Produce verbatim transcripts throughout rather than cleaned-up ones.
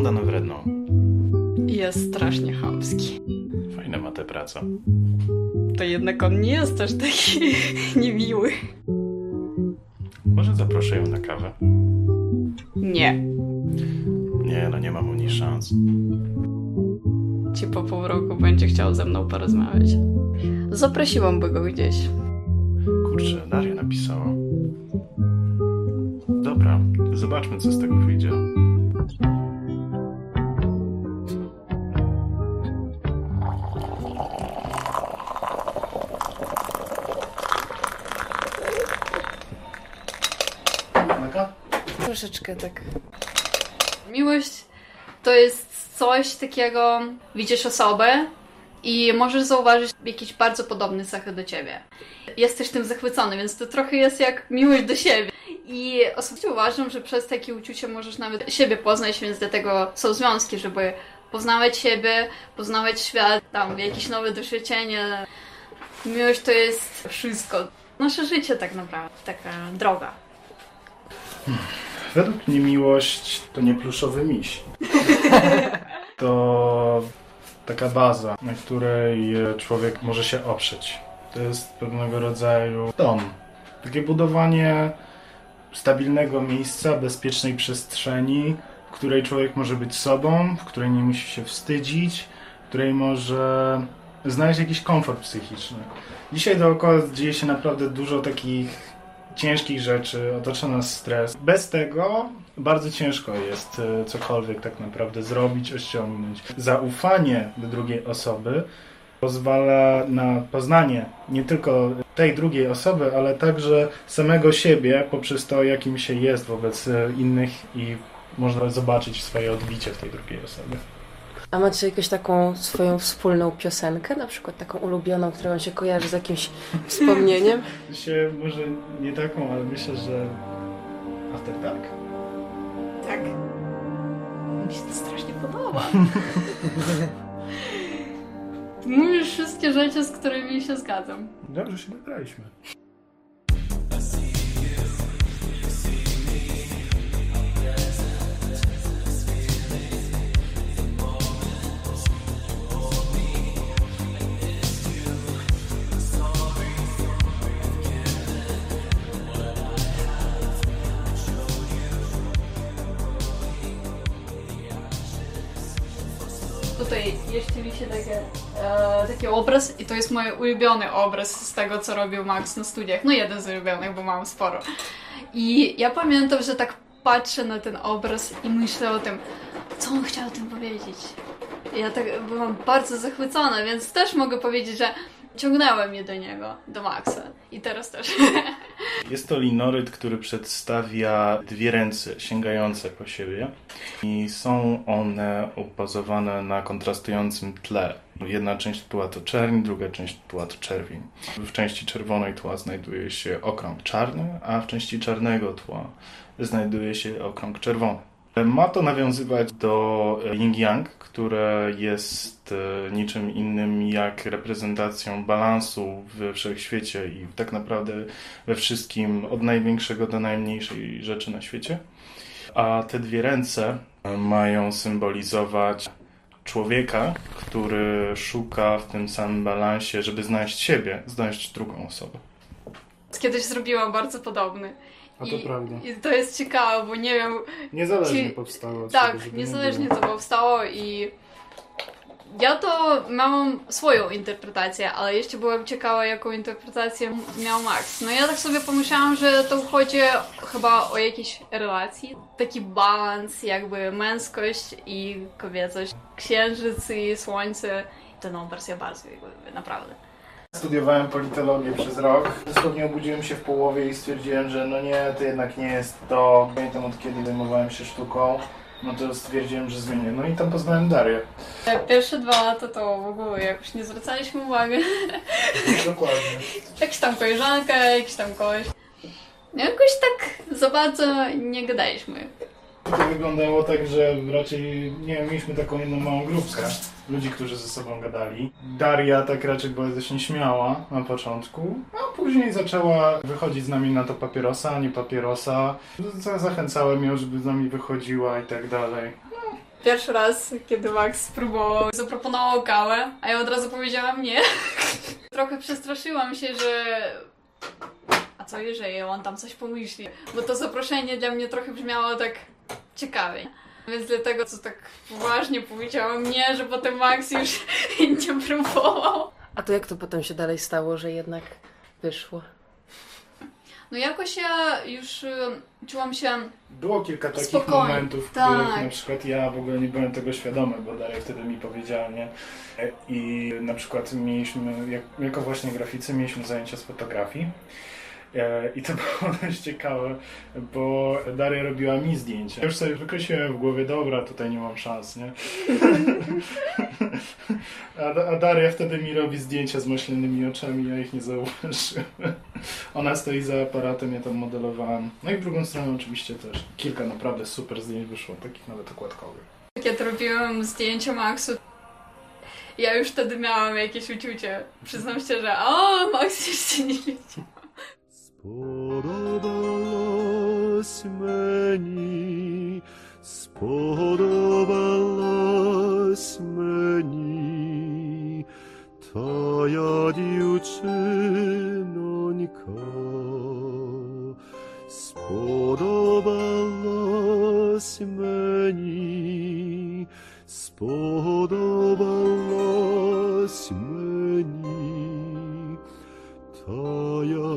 wygląda na wredną. Jest strasznie chamski. Fajna ma tę praca. To jednak on nie jest też taki niemiły. Może zaproszę ją na kawę? Nie. Nie, no nie mam u niej szans. Ci po pół roku będzie chciał ze mną porozmawiać. Zaprosiłam go gdzieś. Kurczę, Daria napisała. Dobra, zobaczmy, co z tego wyjdzie. Troszeczkę tak. Miłość to jest coś takiego, widzisz osobę i możesz zauważyć jakieś bardzo podobne cechy do ciebie. Jesteś tym zachwycony, więc to trochę jest jak miłość do siebie. I osobiście uważam, że przez takie uczucie możesz nawet siebie poznać, więc dlatego są związki, żeby poznawać siebie, poznawać świat, tam jakieś nowe doświadczenia. Miłość to jest wszystko. Nasze życie tak naprawdę, taka droga. Hmm. Według mnie miłość to nie pluszowy miś. To taka baza, na której człowiek może się oprzeć. To jest pewnego rodzaju dom. Takie budowanie stabilnego miejsca, bezpiecznej przestrzeni, w której człowiek może być sobą, w której nie musi się wstydzić, w której może znaleźć jakiś komfort psychiczny. Dzisiaj dookoła dzieje się naprawdę dużo takich ciężkich rzeczy, otacza nas stres. Bez tego bardzo ciężko jest cokolwiek tak naprawdę zrobić, osiągnąć. Zaufanie do drugiej osoby pozwala na poznanie nie tylko tej drugiej osoby, ale także samego siebie poprzez to, jakim się jest wobec innych i można zobaczyć swoje odbicie w tej drugiej osobie. A macie jakąś taką swoją wspólną piosenkę, na przykład taką ulubioną, która wam się kojarzy z jakimś wspomnieniem? Się, może nie taką, ale myślę, że After Dark? Tak. Mi się to strasznie podoba. Mówisz wszystkie rzeczy, z którymi się zgadzam. Dobrze się nagraliśmy. Tutaj jeszcze mi się takie, e, taki obraz i to jest mój ulubiony obraz z tego, co robił Max na studiach. No jeden z ulubionych, bo mam sporo. I ja pamiętam, że tak patrzę na ten obraz i myślę o tym, co on chciał tym powiedzieć. Ja tak byłam bardzo zachwycona, więc też mogę powiedzieć, że ciągnęła mnie do niego, do Maxa. I teraz też. Jest to linoryt, który przedstawia dwie ręce sięgające po siebie i są one obazowane na kontrastującym tle. Jedna część tła to czerń, druga część tła to czerwień. W części czerwonej tła znajduje się okrąg czarny, a w części czarnego tła znajduje się okrąg czerwony. Ma to nawiązywać do yin-yang, które jest niczym innym jak reprezentacją balansu we wszechświecie i tak naprawdę we wszystkim od największego do najmniejszej rzeczy na świecie. A te dwie ręce mają symbolizować człowieka, który szuka w tym samym balansie, żeby znaleźć siebie, znaleźć drugą osobę. Kiedyś zrobiłam bardzo podobny. A to I, prawda. I to jest ciekawe, bo nie wiem... Niezależnie czy... powstało. Tak, tego, niezależnie to powstało i ja to miałam swoją interpretację, ale jeszcze byłam ciekawa, jaką interpretację miał Max. No ja tak sobie pomyślałam, że to chodzi chyba o jakieś relacje. Taki balans, jakby męskość i kobiecość. Księżyc i słońce. Ten obraz ja bardzo lubię, naprawdę. Studiowałem politologię przez rok. Dosłownie obudziłem się w połowie i stwierdziłem, że no nie, to jednak nie jest to. Pamiętam, od kiedy zajmowałem się sztuką, no to stwierdziłem, że zmienię. No i tam poznałem Darię. Pierwsze dwa lata to w ogóle jakoś nie zwracaliśmy uwagi. Dokładnie. Jakaś tam koleżanka, jakiś tam koleś. Jakoś tak za bardzo nie gadaliśmy. To wyglądało tak, że raczej, nie wiem, mieliśmy taką jedną małą grupkę ludzi, którzy ze sobą gadali. Daria tak raczej była dość nieśmiała na początku, a później zaczęła wychodzić z nami na to papierosa, a nie papierosa. Zachęcałem ją, żeby z nami wychodziła i tak dalej. No, Pierwszy raz, kiedy Max spróbował, zaproponował kawę, a ja od razu powiedziałam nie. Trochę przestraszyłam się, że... A co jeżeli on tam coś pomyśli? Bo to zaproszenie dla mnie trochę brzmiało tak ciekawie. Więc dlatego, co tak poważnie powiedziałam nie, że potem Max już nie próbował. A to jak to potem się dalej stało, że jednak wyszło? No jakoś ja już y, czułam się... Było kilka takich Spokojnie, momentów, w tak. których na przykład ja w ogóle nie byłem tego świadomy, bo Daria wtedy mi powiedziała, nie? I na przykład mieliśmy, jak, jako właśnie graficy, mieliśmy zajęcia z fotografii. I to było dość ciekawe, bo Daria robiła mi zdjęcia. Ja już sobie wykreśliłem w głowie, dobra, tutaj nie mam szans, nie? A, a Daria wtedy mi robi zdjęcia z maślanymi oczami, ja ich nie zauważyłem. Ona stoi za aparatem, ja tam modelowałem. No i w drugą stronę oczywiście też. Kilka naprawdę super zdjęć wyszło, takich nawet okładkowych. Kiedy robiłam zdjęcia Maxu, ja już wtedy miałam jakieś uczucie. Przyznam szczerze, o, Max jeszcze nie widzi. Spodobałaś meni, spodobałaś meni, twoja dziewczynonka. Spodobałaś meni, spodobałaś meni, twoja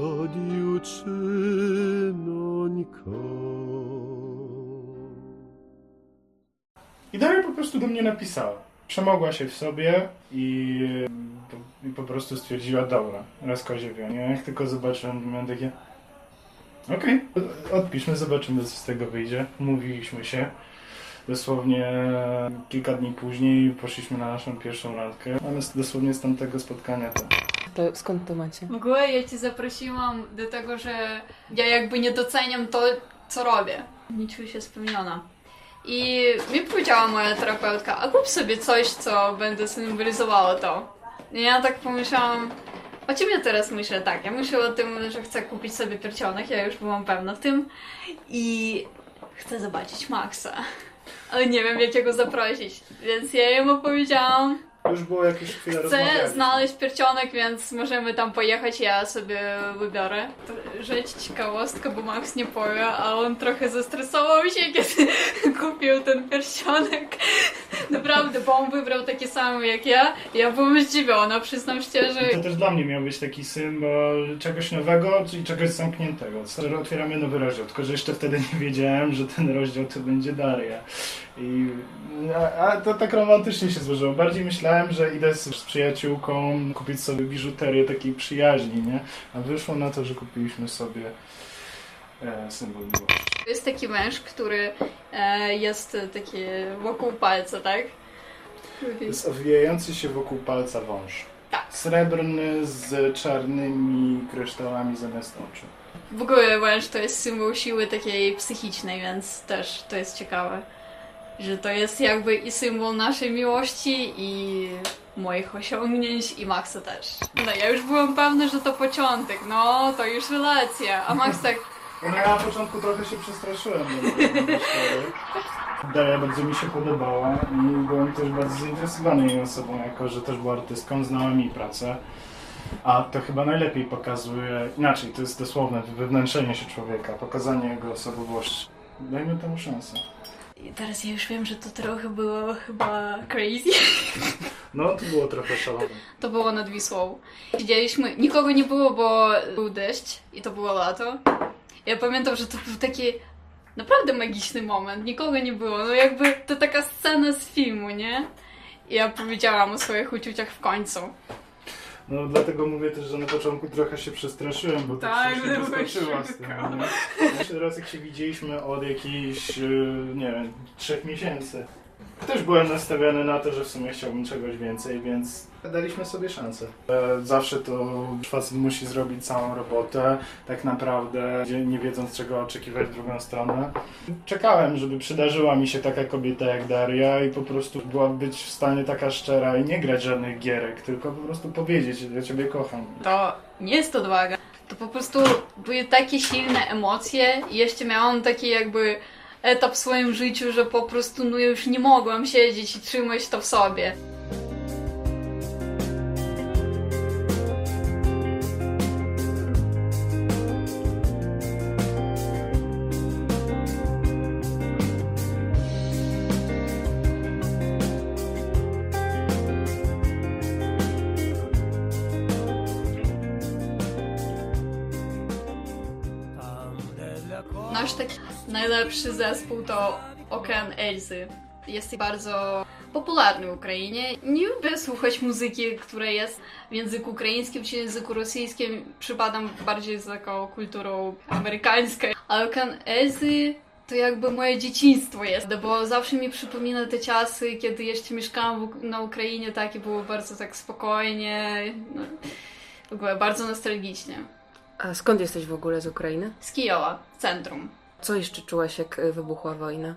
dziewczynonka. I Daria po prostu do mnie napisała. Przemogła się w sobie i, i po prostu stwierdziła, dobra, raz kozie wio. Nie? Jak tylko zobaczyłem, miałem takie okej, okay, odpiszmy, zobaczymy, co z tego wyjdzie. Umówiliśmy się. Dosłownie kilka dni później poszliśmy na naszą pierwszą randkę, ale dosłownie z tamtego spotkania to. To skąd to macie? W ogóle ja cię zaprosiłam do tego, że ja jakby nie doceniam to, co robię. Nie czuję się spełniona. I mi powiedziała moja terapeutka, a kup sobie coś, co będzie symbolizowało to. I ja tak pomyślałam, o czym ja teraz myślę? Tak, ja myślę o tym, że chcę kupić sobie pierścionek, ja już byłam pewna w tym. I chcę zobaczyć Maxa. Ale nie wiem, jak go zaprosić. Więc ja jemu powiedziałam, Już było jakieś chwilę chcę rozmawialiśmy. znaleźć pierścionek, więc możemy tam pojechać, ja sobie wybiorę. To rzecz ciekawostka, bo Max nie powie, a on trochę zestresował się, kiedy kupił ten pierścionek. Naprawdę, bo on wybrał taki sam jak ja. Ja byłam zdziwiona, przyznam szczerze. I to też dla mnie miał być taki symbol czegoś nowego, czyli czegoś zamkniętego. Że otwieramy nowy rozdział, tylko że jeszcze wtedy nie wiedziałem, że ten rozdział to będzie Daria. I, a, a to tak romantycznie się złożyło. Bardziej myślałem, że idę z, z przyjaciółką kupić sobie biżuterię takiej przyjaźni, nie? A wyszło na to, że kupiliśmy sobie e, symbol miłości. To jest taki węż, który e, jest taki wokół palca, tak? To jest owijający się wokół palca wąż. Tak. Srebrny z czarnymi kryształami zamiast oczu. W ogóle węż to jest symbol siły takiej psychicznej, więc też to jest ciekawe. Że to jest jakby i symbol naszej miłości, i moich osiągnięć, i Maxa też. No ja już byłam pewna, że to początek, no to już relacja, a Max tak... No ja na początku trochę się przestraszyłem. Daria bardzo mi się podobała i byłem też bardzo zainteresowany jej osobą, jako że też była artystką, znałem jej pracę. A to chyba najlepiej pokazuje, inaczej, to jest dosłowne wywnętrzenie się człowieka, pokazanie jego osobowości. Dajmy temu szansę. I teraz ja już wiem, że to trochę było chyba crazy. No, to było trochę szalone. To było nad Wisłą. Siedzieliśmy, nikogo nie było, bo był deszcz i to było lato. Ja pamiętam, że to był taki naprawdę magiczny moment, nikogo nie było, no jakby to taka scena z filmu, nie? I ja powiedziałam o swoich uczuciach w końcu. No dlatego mówię też, że na początku trochę się przestraszyłem, bo Tak, tak się była zaskoczyła z tym. szybko. Nie? Jeszcze raz jak się widzieliśmy od jakichś, nie wiem, trzech miesięcy. Też byłem nastawiony na to, że w sumie chciałbym czegoś więcej, więc daliśmy sobie szansę. Zawsze to facet musi zrobić całą robotę, tak naprawdę, nie wiedząc czego oczekiwać w drugą stronę. Czekałem, żeby przydarzyła mi się taka kobieta jak Daria i po prostu była być w stanie taka szczera i nie grać żadnych gierek, tylko po prostu powiedzieć, że ja Ciebie kocham. To nie jest odwaga, to po prostu były takie silne emocje i jeszcze miałam takie jakby etap w swoim życiu, że po prostu no już nie mogłam siedzieć i trzymać to w sobie. Nasz taki najlepszy zespół to Okean Elzy. Jest bardzo popularny w Ukrainie. Nie lubię słuchać muzyki, która jest w języku ukraińskim czy języku rosyjskim. Przypadam bardziej za taką kulturą amerykańską. A Okean Elzy to jakby moje dzieciństwo jest, bo zawsze mi przypomina te czasy, kiedy jeszcze mieszkałam na Ukrainie, tak i było bardzo tak spokojnie, no, w ogóle bardzo nostalgicznie. A skąd jesteś w ogóle z Ukrainy? Z Kijowa, centrum. Co jeszcze czułaś, jak wybuchła wojna?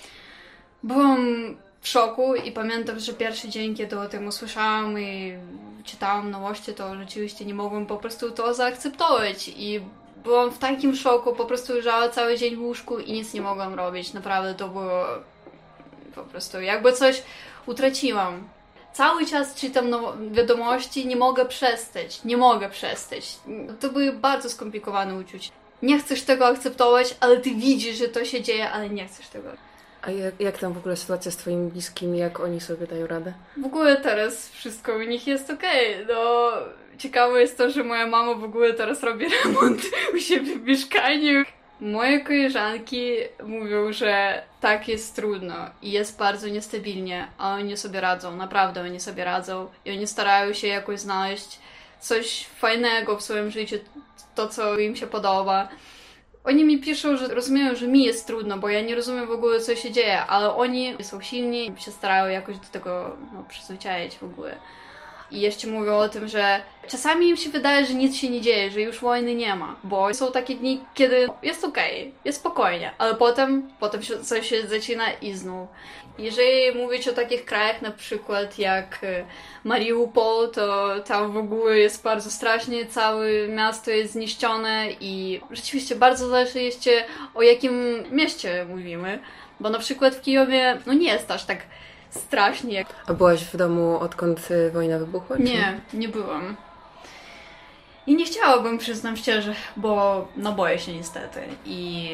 Byłam w szoku i pamiętam, że pierwszy dzień, kiedy o tym usłyszałam i czytałam nowości, to rzeczywiście nie mogłam po prostu to zaakceptować i byłam w takim szoku, po prostu leżała cały dzień w łóżku i nic nie mogłam robić. Naprawdę to było po prostu jakby coś utraciłam. Cały czas czytam now- wiadomości, nie mogę przestać, nie mogę przestać. To były bardzo skomplikowane uczucia. Nie chcesz tego akceptować, ale ty widzisz, że to się dzieje, ale nie chcesz tego. A jak, jak tam w ogóle sytuacja z twoimi bliskimi, jak oni sobie dają radę? W ogóle teraz wszystko u nich jest okej. Okay. No, ciekawe jest to, że moja mama w ogóle teraz robi remont u siebie w mieszkaniu. Moje koleżanki mówią, że tak jest trudno i jest bardzo niestabilnie, a oni sobie radzą, naprawdę oni sobie radzą i oni starają się jakoś znaleźć coś fajnego w swoim życiu, to co im się podoba. Oni mi piszą, że rozumieją, że mi jest trudno, bo ja nie rozumiem w ogóle, co się dzieje, ale oni są silni i się starają jakoś do tego no, przyzwyczaić w ogóle. I jeszcze mówią o tym, że czasami im się wydaje, że nic się nie dzieje, że już wojny nie ma, bo są takie dni, kiedy jest okej, okay, jest spokojnie, ale potem, potem coś się zaczyna i znów. Jeżeli mówić o takich krajach na przykład jak Mariupol, to tam w ogóle jest bardzo strasznie, całe miasto jest zniszczone i rzeczywiście bardzo zależy jeszcze o jakim mieście mówimy, bo na przykład w Kijowie no nie jest aż tak strasznie. A byłaś w domu, odkąd wojna wybuchła? Nie, nie byłam. I nie chciałabym, przyznam szczerze, bo no boję się niestety. I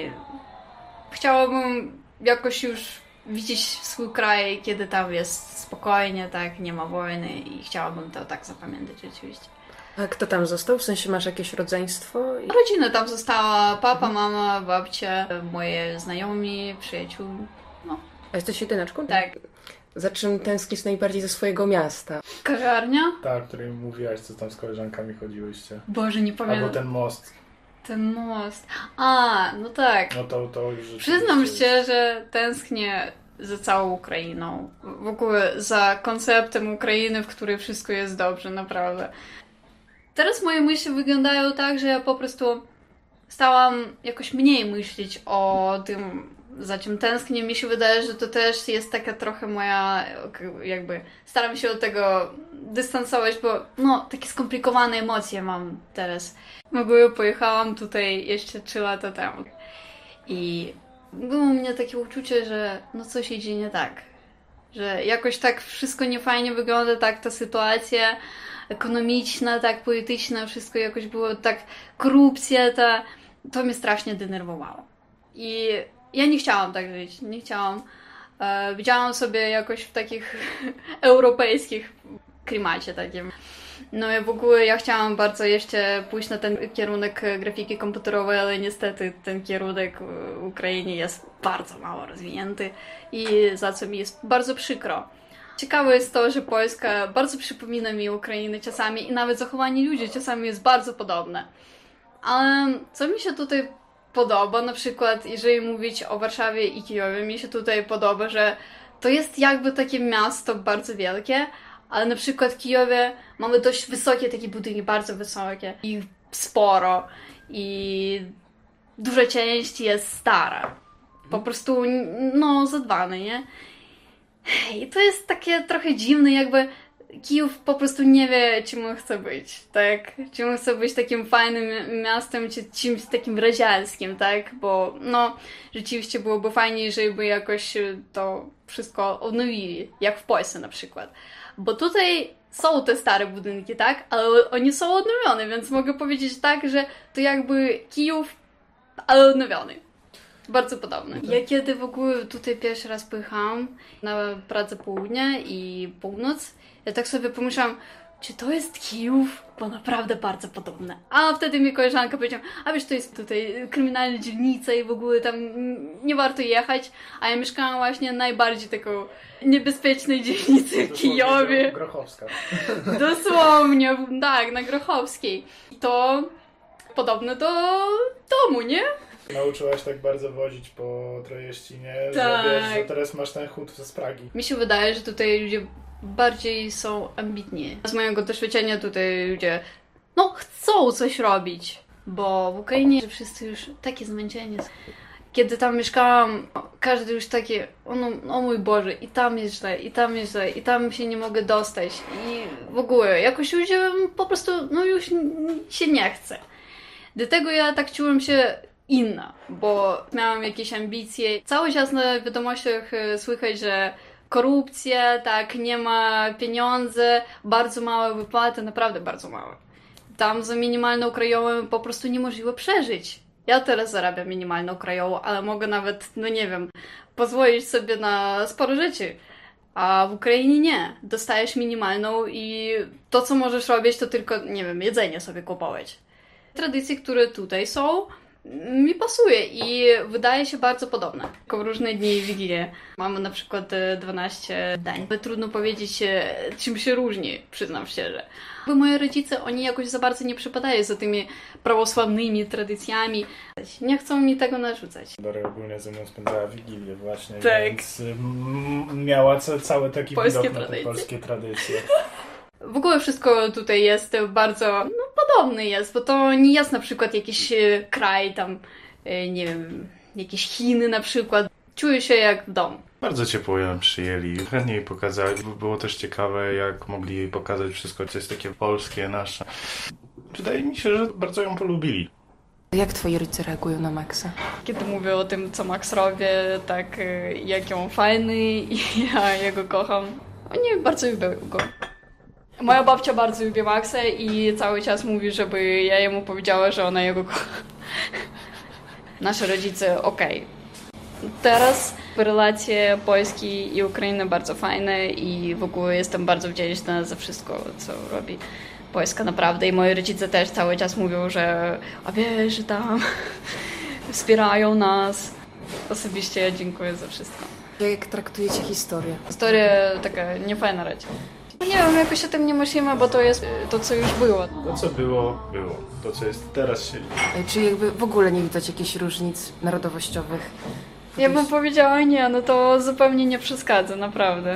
chciałabym jakoś już widzieć swój kraj, kiedy tam jest spokojnie, tak, nie ma wojny i chciałabym to tak zapamiętać rzeczywiście. A kto tam został? W sensie masz jakieś rodzeństwo? Rodzina tam została, papa, mama, babcia, moje znajomi, przyjaciół. No. A jesteś jedyneczką? Tak. Za czym tęsknisz najbardziej ze swojego miasta? Kawiarnia? Tak, o której mówiłaś, co tam z koleżankami chodziłyście. Boże, nie pamiętam. Albo ten most. Ten most. A, no tak. No to, to już Przyznam szczerze, tęsknię za całą Ukrainą. W ogóle za konceptem Ukrainy, w której wszystko jest dobrze, naprawdę. Teraz moje myśli wyglądają tak, że ja po prostu stałam jakoś mniej myśleć o tym, za czym tęsknię. Mi się wydaje, że to też jest taka trochę moja, jakby staram się od tego dystansować, bo no, takie skomplikowane emocje mam teraz. W ogóle pojechałam tutaj jeszcze trzy lata temu i było u mnie takie uczucie, że no coś idzie nie tak. Że jakoś tak wszystko niefajnie wygląda, tak ta sytuacja ekonomiczna, tak polityczna, wszystko jakoś było tak, korupcja ta, to mnie strasznie denerwowało. I ja nie chciałam tak żyć, nie chciałam. E, widziałam sobie jakoś w takich europejskich klimacie takim. No i w ogóle ja chciałam bardzo jeszcze pójść na ten kierunek grafiki komputerowej, ale niestety ten kierunek w Ukrainie jest bardzo mało rozwinięty i za co mi jest bardzo przykro. Ciekawe jest to, że Polska bardzo przypomina mi Ukrainę czasami i nawet zachowanie ludzi czasami jest bardzo podobne. Ale co mi się tutaj podoba, na przykład jeżeli mówić o Warszawie i Kijowie, mi się tutaj podoba, że to jest jakby takie miasto bardzo wielkie, ale na przykład w Kijowie mamy dość wysokie takie budynki, bardzo wysokie i sporo i duża część jest stara. Po prostu, no, zadbane, nie? I to jest takie trochę dziwne, jakby Kijów po prostu nie wie, czym on chce być, tak? Czym on chce być takim fajnym miastem, czy czymś takim razialskim, tak? Bo no, rzeczywiście byłoby fajniej, żeby jakoś to wszystko odnowili, jak w Polsce na przykład. Bo tutaj są te stare budynki, tak? Ale oni są odnowione, więc mogę powiedzieć tak, że to jakby Kijów, ale odnowiony. Bardzo podobne. Ja kiedy w ogóle tutaj pierwszy raz pojechałam na pracę południa i północ, ja tak sobie pomyślałam, czy to jest Kijów? Bo naprawdę bardzo podobne. A wtedy mi koleżanka powiedziała, a wiesz, to jest tutaj kryminalna dzielnica i w ogóle tam nie warto jechać. A ja mieszkałam właśnie najbardziej taką niebezpiecznej dzielnicy w Kijowie. Grochowska. Dosłownie, tak, na Grochowskiej. I to podobne do domu, nie? Nauczyłaś tak bardzo wozić po Trojeścinie, Tak. że wiesz, że teraz masz ten chód z Pragi. Mi się wydaje, że tutaj ludzie bardziej są ambitni. Z mojego doświadczenia tutaj ludzie, no, chcą coś robić, bo w Ukrainie wszyscy już takie zmęczeni. Kiedy tam mieszkałam, każdy już takie, o, no, o mój Boże, i tam jest źle, i tam jest źle, i tam się nie mogę dostać. I w ogóle jakoś ludzie po prostu, no już się nie chce. Dlatego ja tak czułam się inna, bo miałam jakieś ambicje. Cały czas na wiadomościach słychać, że korupcja, tak, nie ma pieniędzy, bardzo małe wypłaty, naprawdę bardzo małe. Tam za minimalną krajową po prostu niemożliwe przeżyć. Ja teraz zarabiam minimalną krajową, ale mogę nawet, no nie wiem, pozwolić sobie na sporo rzeczy. A w Ukrainie nie. Dostajesz minimalną i to, co możesz robić, to tylko, nie wiem, jedzenie sobie kupować. Tradycje, które tutaj są, mi pasuje i wydaje się bardzo podobne. Jako różne dni i wigilie. Mamy na przykład dwanaście dań. Trudno powiedzieć, czym się różni, przyznam szczerze. Bo moi rodzice, oni jakoś za bardzo nie przypadają za tymi prawosławnymi tradycjami. Nie chcą mi tego narzucać. Dora ogólnie ze mną spędzała Wigilię właśnie, Tak. więc mm, miała ca- cały taki Polskie widok na te tradycje. polskie tradycje. W ogóle wszystko tutaj jest bardzo, no, podobne jest, bo to nie jest na przykład jakiś e, kraj tam, e, nie wiem, jakieś Chiny na przykład. Czuję się jak w domu. Bardzo ciepło ją przyjęli, chętnie jej pokazali. Było też ciekawe, jak mogli jej pokazać wszystko, co jest takie polskie, nasze. Wydaje mi się, że bardzo ją polubili. Jak twoi rodzice reagują na Maxa? Kiedy mówię o tym, co Max robi, tak e, jak on fajny i ja jego kocham, oni bardzo lubią go. Moja babcia bardzo lubi Maxa i cały czas mówi, żeby ja jemu powiedziała, że ona jego kocha. Nasze rodzice, okej. Okay. Teraz relacje Polski i Ukrainy bardzo fajne i w ogóle jestem bardzo wdzięczna za wszystko, co robi Polska naprawdę. I moi rodzice też cały czas mówią, że a wiesz, że tam wspierają nas. Osobiście dziękuję za wszystko. Jak traktujecie historię? Historia taka niefajna raczej. Nie wiem, jakoś o tym nie myślimy, bo to jest to, co już było. To, co było, było. To, co jest teraz, się liczy. Czy jakby w ogóle nie widać jakichś różnic narodowościowych? Ja bym powiedziała nie, no to zupełnie nie przeszkadza, naprawdę.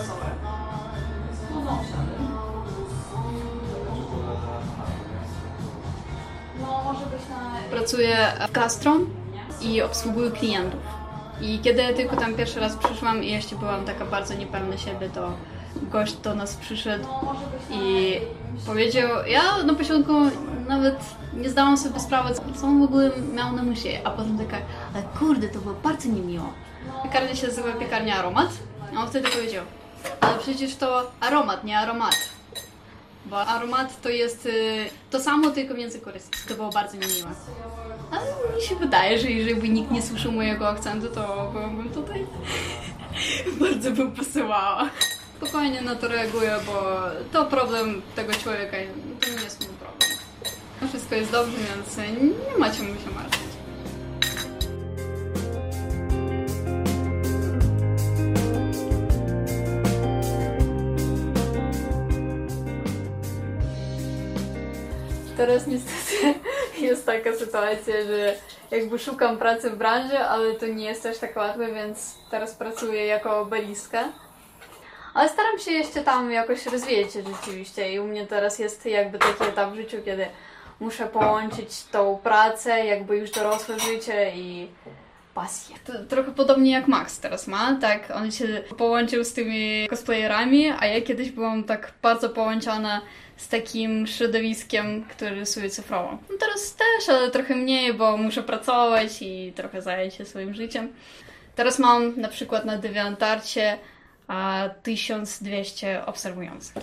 Pracuję w Gastron i obsługuję klientów. I kiedy ja tylko tam pierwszy raz przyszłam i jeszcze byłam taka bardzo niepewna siebie, to gość do nas przyszedł i powiedział, ja na początku nawet nie zdałam sobie sprawy, co on w ogóle miał na myśli, a potem taka, ale kurde, to było bardzo niemiło. Piekarnia się nazywa Piekarnia Aromat, a on wtedy powiedział, ale przecież to aromat, nie aromat. Bo aromat to jest to samo, tylko w języku rosyjskim. To było bardzo niemiłe. Ale mi się wydaje, że jeżeli by nikt nie słyszał mojego akcentu, to byłabym tutaj bardzo bym posyłała. Spokojnie na to reaguję, bo to problem tego człowieka, to nie jest mój problem. Wszystko jest dobrze, więc nie ma czemu się martwić. Teraz niestety jest taka sytuacja, że jakby szukam pracy w branży, ale to nie jest też tak łatwe, więc teraz pracuję jako baristka. Ale staram się jeszcze tam jakoś rozwijać się rzeczywiście i u mnie teraz jest jakby taki etap w życiu, kiedy muszę połączyć tą pracę, jakby już dorosłe życie i pasję. To trochę podobnie jak Max teraz ma, tak? On się połączył z tymi cosplayerami, a ja kiedyś byłam tak bardzo połączona z takim środowiskiem, które rysuje cyfrowo. No teraz też, ale trochę mniej, bo muszę pracować i trochę zająć się swoim życiem. Teraz mam na przykład na DeviantArcie a tysiąc dwieście obserwujących.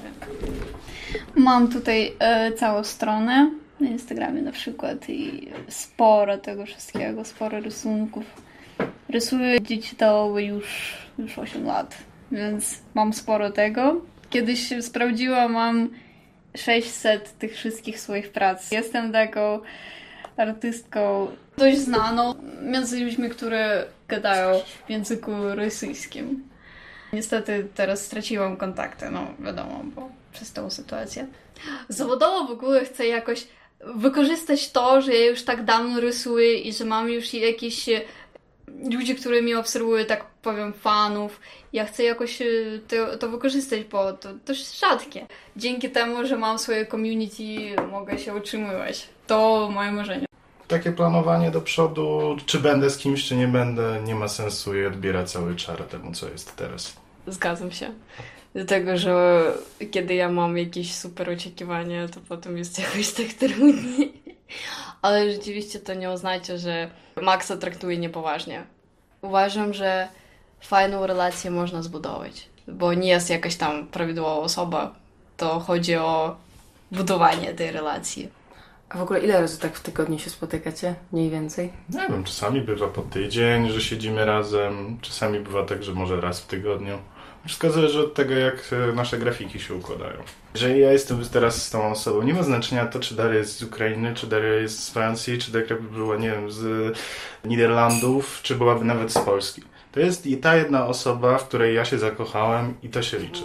Mam tutaj e, całą stronę na Instagramie na przykład i sporo tego wszystkiego, sporo rysunków. Rysuję digitalowo już, już osiem lat, więc mam sporo tego. Kiedyś sprawdziłam, mam sześćset tych wszystkich swoich prac. Jestem taką artystką dość znaną między ludźmi, które gadają w języku rosyjskim. Niestety teraz straciłam kontakty, no wiadomo, bo przez tą sytuację. Zawodowo w ogóle chcę jakoś wykorzystać to, że ja już tak dawno rysuję i że mam już jakieś ludzi, które mnie obserwują, tak powiem, fanów. Ja chcę jakoś to, to wykorzystać, bo to dość rzadkie. Dzięki temu, że mam swoje community, mogę się utrzymywać. To moje marzenie. Takie planowanie do przodu, czy będę z kimś, czy nie będę, nie ma sensu i odbiera cały czar temu, co jest teraz. Zgadzam się. Dlatego, że kiedy ja mam jakieś super oczekiwania, to potem jest jakoś tak trudniej. Ale rzeczywiście to nie oznacza, że Maxa traktuje niepoważnie. Uważam, że fajną relację można zbudować, bo nie jest jakaś tam prawidłowa osoba. To chodzi o budowanie tej relacji. A w ogóle ile razy tak w tygodniu się spotykacie? Mniej więcej? Nie wiem, czasami bywa po tydzień, że siedzimy razem, czasami bywa tak, że może raz w tygodniu. Wszystko zależy od tego, jak nasze grafiki się układają. Jeżeli ja jestem teraz z tą osobą, nie ma znaczenia to, czy Daria jest z Ukrainy, czy Daria jest z Francji, czy Daria była, nie wiem, z Niderlandów, czy byłaby nawet z Polski. To jest i ta jedna osoba, w której ja się zakochałem i to się liczy.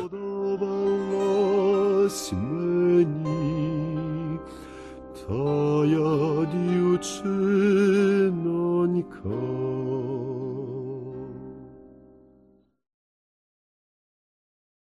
Podobалась мені твоя дівчинонька.